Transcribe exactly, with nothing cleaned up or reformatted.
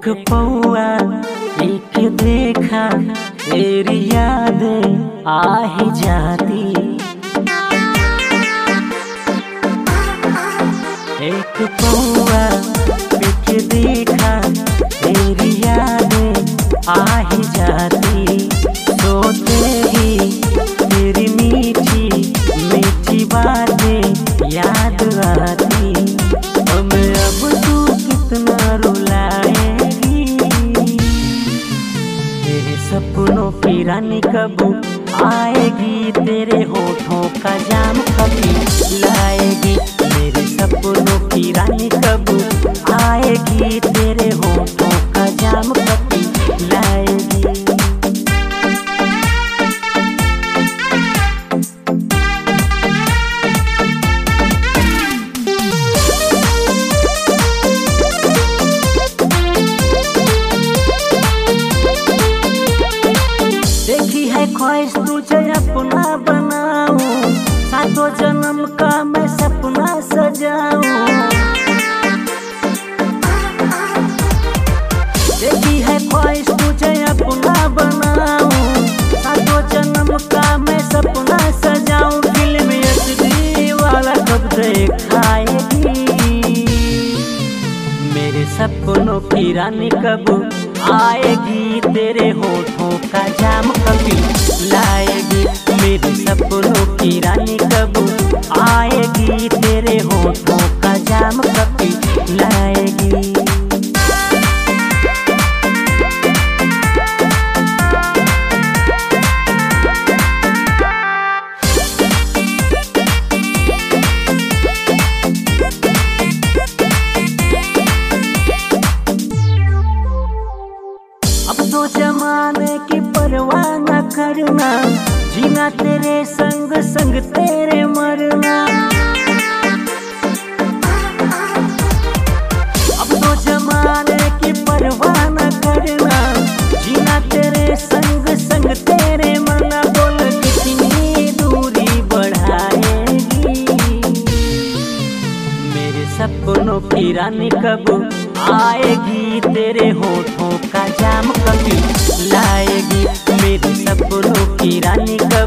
पौआ एक देखा तेरी यादें आ ही जाती। एक पौआ एक देखा तेरी यादें आ ही जाती। सोते ही तेरी मीठी मीठी बातें याद आती। हमें अब तू कितना रुलाएगी, तेरे सपनों की रानी कब आएगी, तेरे होठों का जाम कभी लाएगी। मेरे सपनों की रानी कब आएगी, तेरे होठों का जाम कभी लाएगी। देखी है ख्वाहिश तुझे अपना बनाऊं, सातों जन्म का मैं सपना सजाऊं। देखी है ख्वाहिश तुझे अपना बनाऊं, सातों जन्म का मैं सपना सजाऊं। फिल्म असली वाला कब दिखाएगी, मेरे सपनों की रानी कब आएगी, तेरे होठों का जाम कभी लाएगी। मेरे सपनों की रानी कब आएगी, तेरे होठों का जाम कभी लाएगी। अब तो जमाने की परवाह न करना, जीना तेरे संग संग तेरे मरना। अब तो जमाने की परवाह न करना, जीना तेरे संग संग तेरे मरना। बोल कितनी दूरी बढ़ाएगी, मेरे सपनों की रानी कब आएगी, तेरे होठों का जाम कभी लाएगी। मेरे सपनों की रानी कब